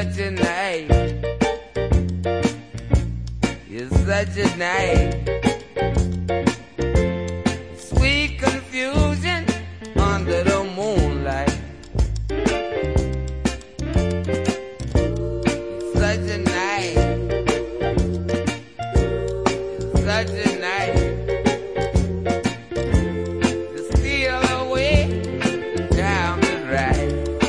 such a night. It's such a night. Sweet confusion under the moonlight. It's such a night. It's such a night. To steal away the time to ride.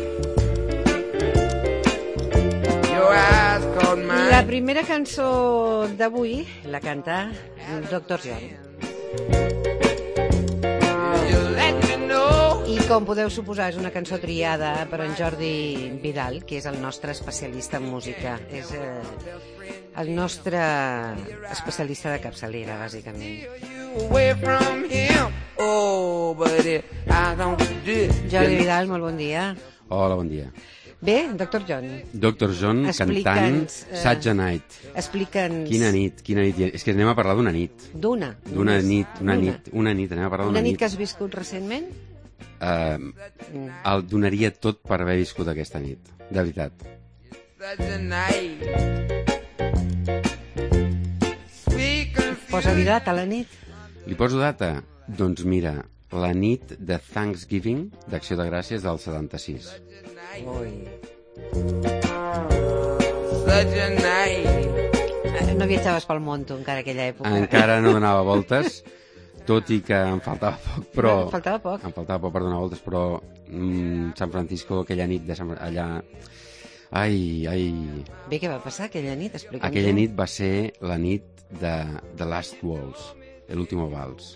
Your eyes caught mine. La primera cançó d'avui la canta Dr. John. I com podeu suposar és una cançó triada per en Jordi Vidal, que és el nostre especialista en música. És el nostre especialista de capçalera, bàsicament. Jordi Vidal, molt bon dia. Hola, bon dia. Bé, Dr. John. Dr. John cantant Such a Night. Explica'ns... Quina nit. És que anem a parlar d'una nit. D'una nit, anem a parlar d'una nit. Una nit que has viscut recentment? El donaria tot per haver viscut aquesta nit, de veritat. Posa-li data a la nit. Li poso data? Doncs mira, la nit de Thanksgiving, d'Acció de Gràcies, del 76. No viatjaves pel món, tu, encara aquella època. Encara no donava voltes, tot i que em faltava poc, però... Em faltava poc? Em faltava poc per donar voltes, però San Francisco, aquella nit allà... Ai... Bé, què va passar aquella nit? Explica'm. Aquella nit va ser la nit de The Last Waltz, l'últim vals.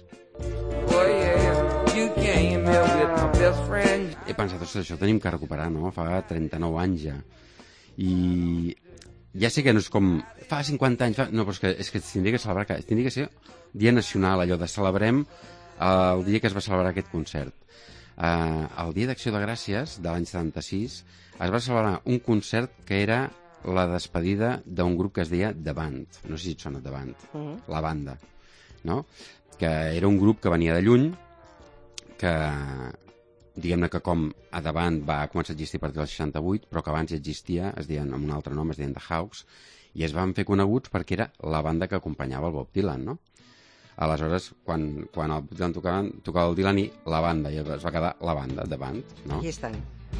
He pensat, ostres, això tenim que recuperar, no? Fa 39 anys ja. I ja sé que no és com... Fa 50 anys... No, però és que tindria que celebrar... Tindria que ser dia nacional, allò de celebrem el dia que es va celebrar aquest concert. El dia d'Acció de Gràcies, de l'any 76, es va celebrar un concert que era la despedida d'un grup que es deia The Band. No sé si et sona The Band. La banda, no? Que era un grup que venia de lluny, que diguem-ne que com a davant va començar a existir a partir del 68, però que abans ja existia, es deien amb un altre nom, es deien The Hawks, i es van fer coneguts perquè era la banda que acompanyava el Bob Dylan, no? Aleshores, quan el Bob Dylan tocava el Dylan i la banda, i es va quedar la banda, The Band, no? Aquí estan.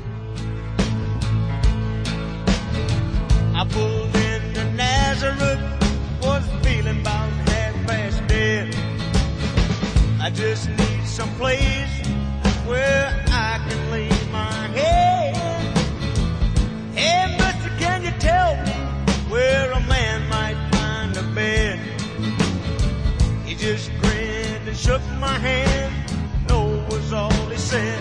I pulled into Nazareth, was feeling about half-past dead. I just need some place where I can lay my head. Hey, mister, can you tell me where a man might find a bed? He just grinned and shook my hand. No was all he said.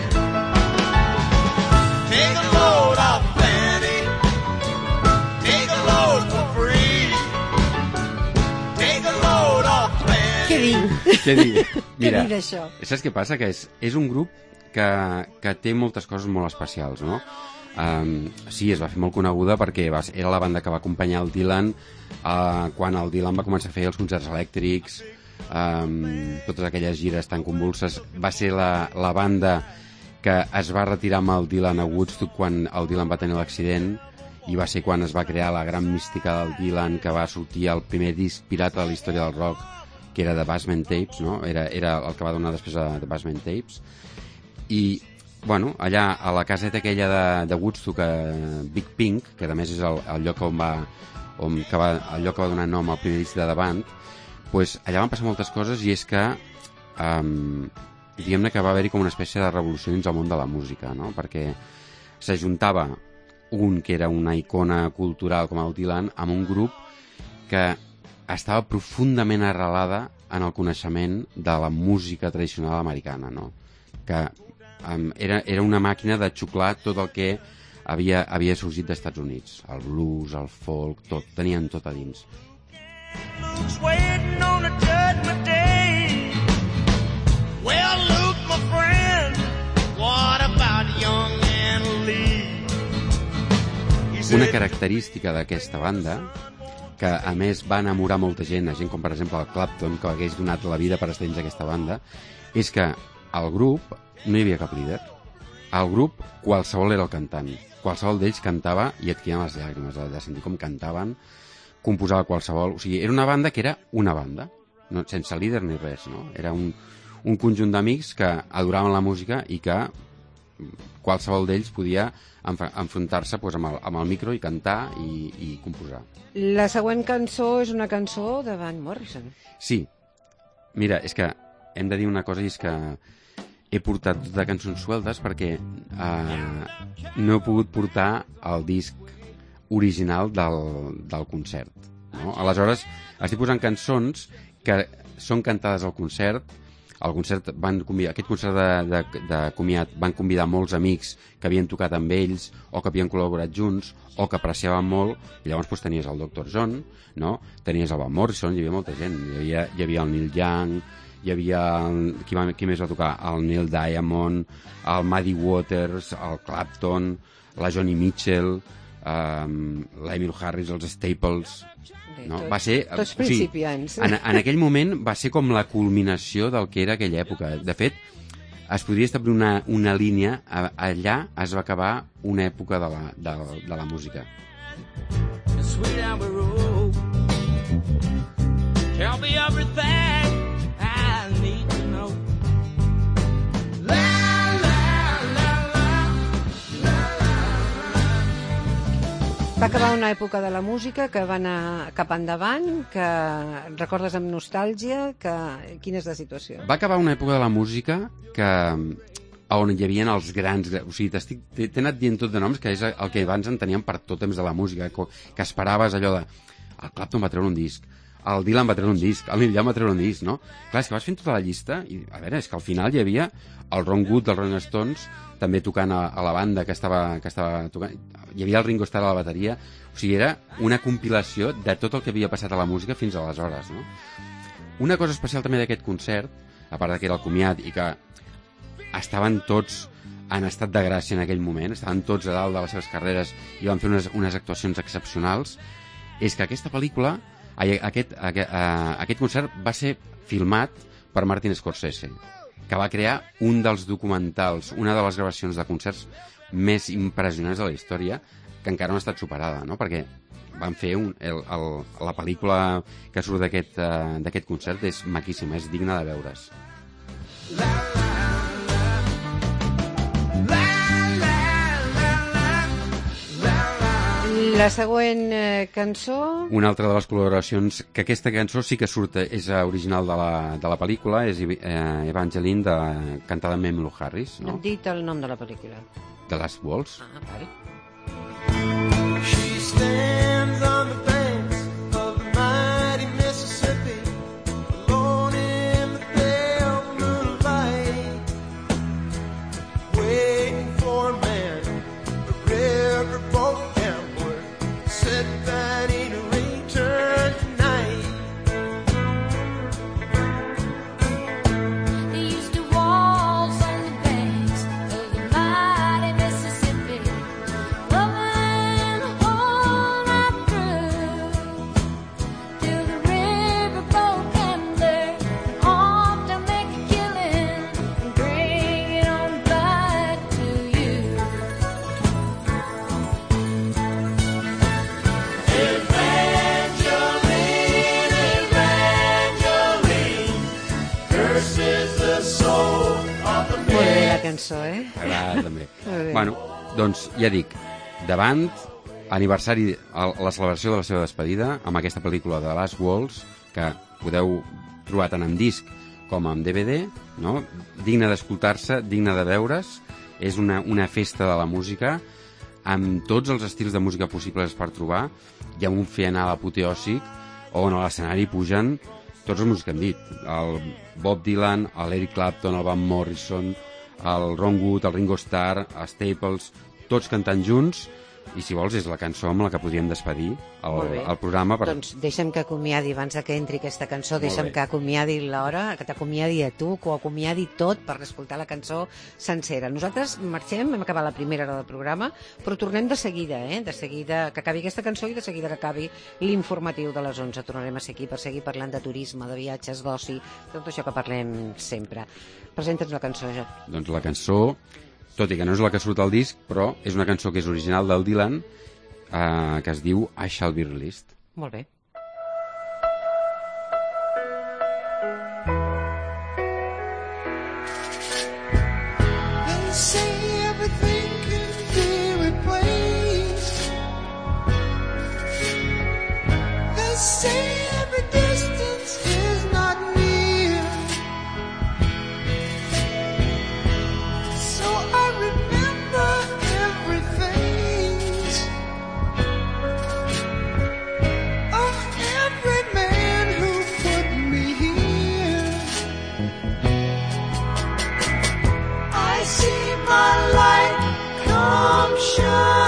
Take a load off, Fanny. Take a load for free. Take a load off, Fanny. Què diu? Mira, què diu això? saps què passa? Que és un grup que té moltes coses molt especials, no? Sí, es va fer molt coneguda perquè era la banda que va acompanyar el Dylan quan el Dylan va començar a fer els concerts elèctrics, totes aquelles gires tan convulses. Va ser la banda que es va retirar amb el Dylan a Woodstock quan el Dylan va tenir l'accident, i va ser quan es va crear la gran mística del Dylan, que va sortir el primer disc pirata de la història del rock, que era The Basement Tapes, no? Era el que va donar després a The Basement Tapes. I, bueno, allà a la caseta aquella de Woodstock, Big Pink, que a més és el lloc el lloc que va donar nom al primer disc de The Band, pues allà van passar moltes coses, i és que diguem-ne que va haver-hi com una espècie de revolució dins el món de la música, no? Perquè s'ajuntava un que era una icona cultural com el Dylan amb un grup que estava profundament arrelada en el coneixement de la música tradicional americana, no? Que era una màquina de xuclar tot el que havia sorgit dels Estats Units, el blues, el folk, tot, tenien tot a dins. Luke's waiting on a judgment day. Well, Luke, my friend, what about young Anna Lee? Una característica d'aquesta banda, que a més va enamorar molta gent com per exemple el Clapton, que hagués donat la vida per estar dins d'aquesta banda, és que al grup no hi havia cap líder. el grup, qualsevol era el cantant. Qualsevol d'ells cantava i et quedaven les llàgrimes de sentir com cantaven, composava qualsevol... O sigui, era una banda que era una banda, no, sense líder ni res, no? Era un conjunt d'amics que adoraven la música i que qualsevol d'ells podia enfrontar-se pues, amb el micro i cantar i composar. La següent cançó és una cançó de Van Morrison. Sí. Mira, és que hem de dir una cosa i és que he portat de cançons sueltes perquè no he pogut portar el disc original del concert. No? Aleshores, estic posant cançons que són cantades al concert. Al concert aquest concert de comiat van convidar molts amics que havien tocat amb ells o que havien col·laborat junts o que apreciaven molt, i llavors pues, tenies el Dr. John, no? Tenies el Van Morrison, hi havia molta gent, hi havia el Neil Young, hi havia qui més va tocar? El Neil Diamond, el Muddy Waters, el Clapton, la Joni Mitchell, l'Emil Harris, els Staples, no? Va ser, tots principiants. En aquell moment va ser com la culminació del que era aquella època. De fet, es podria establir una línia, allà es va acabar una època de la música. Sweet Amber Road, tell me everything I need to know. Va acabar una època de la música que va anar cap endavant, que recordes amb nostàlgia, quina és la situació? Va acabar una època de la música on hi havia els grans... O sigui, t'he anat dient tot de noms, que és el que abans enteníem per tot temps de la música, que esperaves allò de... El Clapton va treure un disc, el Dylan va treure un disc, el Neil Young va treure un disc, no? Clar, és que vas fent tota la llista i, a veure, és que al final hi havia el Ron Wood dels Rolling Stones també tocant a la banda que estava tocant. Hi havia el Ringo Starr a la bateria. O sigui, era una compilació de tot el que havia passat a la música fins aleshores, no? Una cosa especial també d'aquest concert, a part que era el comiat i que estaven tots en estat de gràcia en aquell moment, estaven tots a dalt de les seves carreres i van fer unes actuacions excepcionals, és que aquesta pel·lícula, aquest concert va ser filmat per Martin Scorsese, que va crear un dels documentals, una de les gravacions de concerts més impressionants de la història, que encara no ha estat superada, no? Perquè van fer la pel·lícula que surt d'aquest concert, és maquíssima, és digna de veure's. La següent cançó... Una altra de les col·laboracions, que aquesta cançó sí que surt, és original de la pel·lícula, és Evangeline, cantada amb Emmylou Harris. No hem dit el nom de la pel·lícula. The Last Waltz. Ah, vale. She stands on the banks of the mighty Mississippi, alone in the pale moonlight, waiting for a man, a riverboat gambler, said that he'd return tonight. They used to waltz on the banks of the mighty Mississippi, loving all right through, till the riverboat gambler off to make a killing and bring it on back to you. Molt bé la cançó, M'agrada, també. Molt bé. Bueno, doncs, ja dic, davant, aniversari, la celebració de la seva despedida, amb aquesta pel·lícula de The Last Waltz, que podeu trobar tant en disc com en DVD, no? Digna d'escoltar-se, digna de veure's, és una festa de la música, amb tots els estils de música possibles per trobar, i amb un final apoteòsic, on a l'escenari pugen tots els músics que hem dit, el Bob Dylan, l'Eric Clapton, el Van Morrison, el Ron Wood, el Ringo Starr, els Staples, tots cantant junts, i si vols és la cançó amb la que podríem despedir el programa. Doncs deixa'm que acomiadi, abans que entri aquesta cançó, deixa'm que acomiadi l'hora, que t'acomiadi a tu, que ho acomiadi tot per escoltar la cançó sencera. Nosaltres marxem, hem acabat la primera hora del programa, però tornem de seguida, de seguida que acabi aquesta cançó i de seguida que acabi l'informatiu de les 11. Tornarem a ser aquí per seguir parlant de turisme, de viatges, d'oci, tot això que parlem sempre. Presenta'ns la cançó, ja. Doncs la cançó tot i que no és la que surt al disc, però és una cançó que és original del Dylan, que es diu I Shall Be Released. Molt bé. They say everything can be replaced. They say every distance is not near. So I remember every face of every man who put me here. I see my light come shine.